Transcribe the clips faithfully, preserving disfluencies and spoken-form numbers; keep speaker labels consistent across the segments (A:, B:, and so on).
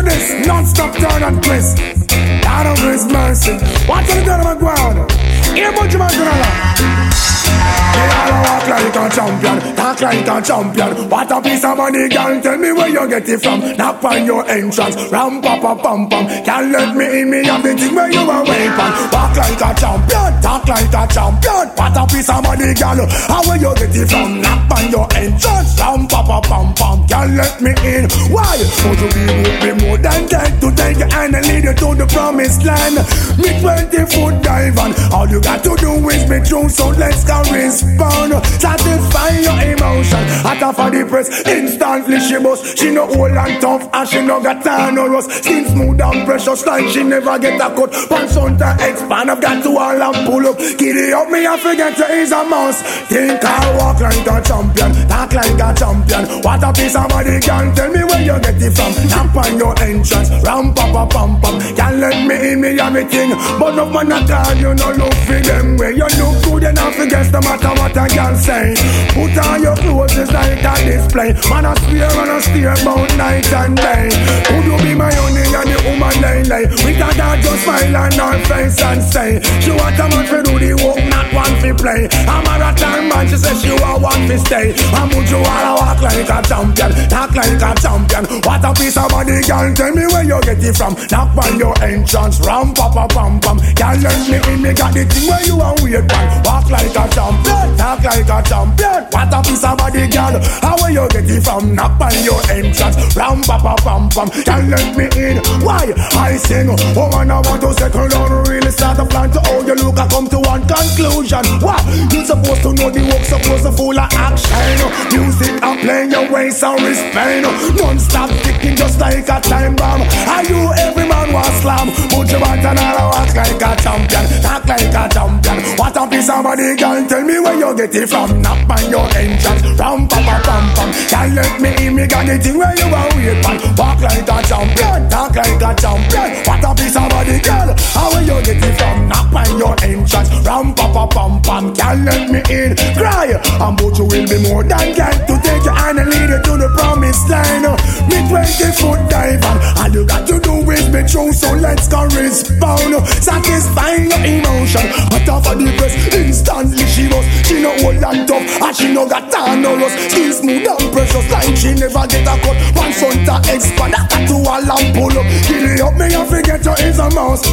A: to this, non-stop turn and twist. God of His mercy. Watch the turn of my ground. Here, bunch of my ground. They all walk like a champion, talk like a champion. What a piece of money, girl, tell me where you get it from. Knock on your entrance, ram pa pa pam pam. Can't let me in, me have the thing where you are waiting. Walk like a champion, talk like a champion. What a piece of money, girl, how where you get it from. Knock on your entrance, ram pa pa pam pam. Can't let me in, why? Would you be with me more than that to take you and lead you to the promised land? Me twenty foot dive and all you got to do is be true, so let's go respond. Satisfy your emotion. Hot off of the press, instantly she bust. She no old and tough and she no got time no rust. Skin smooth and precious like she never get a cut. Pants on to expand, I've got to all and pull up. Giddy up me, I forget to is a mouse. Think I walk like a champion, talk like a champion. What a piece of body, can tell me where you get it from. Tap on your entrance, ram pa pa pam pam. Can't let me in, me everything. But no man at all, you no look for them. Where you look good enough against the matter what I can say. Put on your clothes, it's like a display. Man I swear, man I steer about night and day. Would you be my honey and the woman lay lay? We got that just smile on her face and say she want a man to do the work, not one to play. A marathon man, she says she want one to stay. And would you wanna walk like a champion, talk like a champion? What a piece of body, girl, tell me where you get it from. Knock on your entrance, ram pa pa pam pam. Girl, let me in, me got the thing where you want weird man. Walk like a champion, talk like a champion. What a piece of body, girl, how where you get it from? Knock on your entrance, ram pa pa pam pam. Girl, let me in, why? I sing, oh man, I want to settle down, really start a plan to how you look, I come to one conclusion. What? You supposed to know the work, supposed to full of action. Music and playing your waist and respect. Non-stop ticking just like a time bomb. Are you every man was slam? Put your back and I'll walk like a champion, talk like a champion. What a piece of body, girl, tell me where you get it from. Knock on your entrance, ram pa pa pam pam. Can't let me in, me got the thing where you are weird man. Walk like a champion, talk like a champion. What a piece of body, girl, how where you get it from? Knock on your entrance, ram pa pa pam pam. Can't let me in, cry. And but you will be more than glad to take your hand and lead you to the promised land. Me twenty foot dive and all you got to do is be true, so let's go respond. Satisfy your emotion. Hot off of the press, instantly she was. She no old and tough and she no got time no rust. Still smooth and precious like she never get a cut. One son to expand, I got to all and pull up. Giddy up me and forget you is a mouse.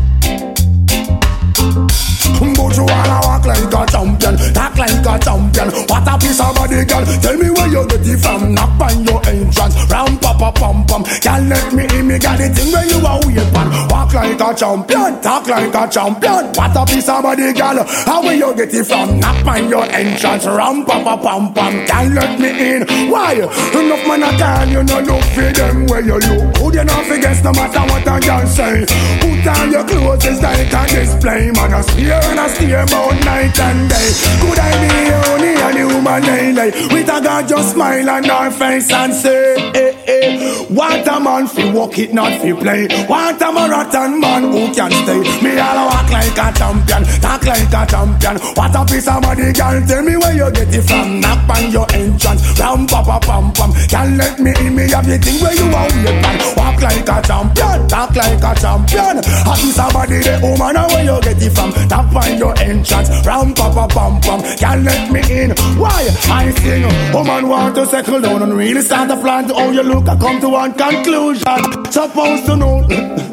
A: But you wanna walk like a champion, talk like a champion. What a piece of body, girl, tell me where you get it from. Knock on your entrance, ram pa pa pam pam. Can't let me in, me got the thing where you are weird man. Walk like a champion, talk like a champion. What a piece of body, girl, how where you get it from? Knock on your entrance, ram pa pa pam pam. Can't let me in, why? Enough man I can, you know look for them where you look good enough against no matter what I can say. Put on your clothes, it's like a display. Man I swear and I steer about night and day. Could I be only a human lady with a girl just smile on her face and say, eh, eh. What a man fi walk it, not fi play. What a marathon man who can stay. Me all walk like a champion, talk like a champion. What a piece of body, girl, tell me where you get it from. Knock on your entrance, ram pa pa pam pam. Can't let me in, me have the thing where you are weird man. Walk like a champion, talk like a champion. A piece of body, the woman, where you get it from? Knock on your entrance, ram pa pa pam pam. Can't let me in, why? I sing, woman want to settle down and really start a plan to how you look. I come to one conclusion, supposed to know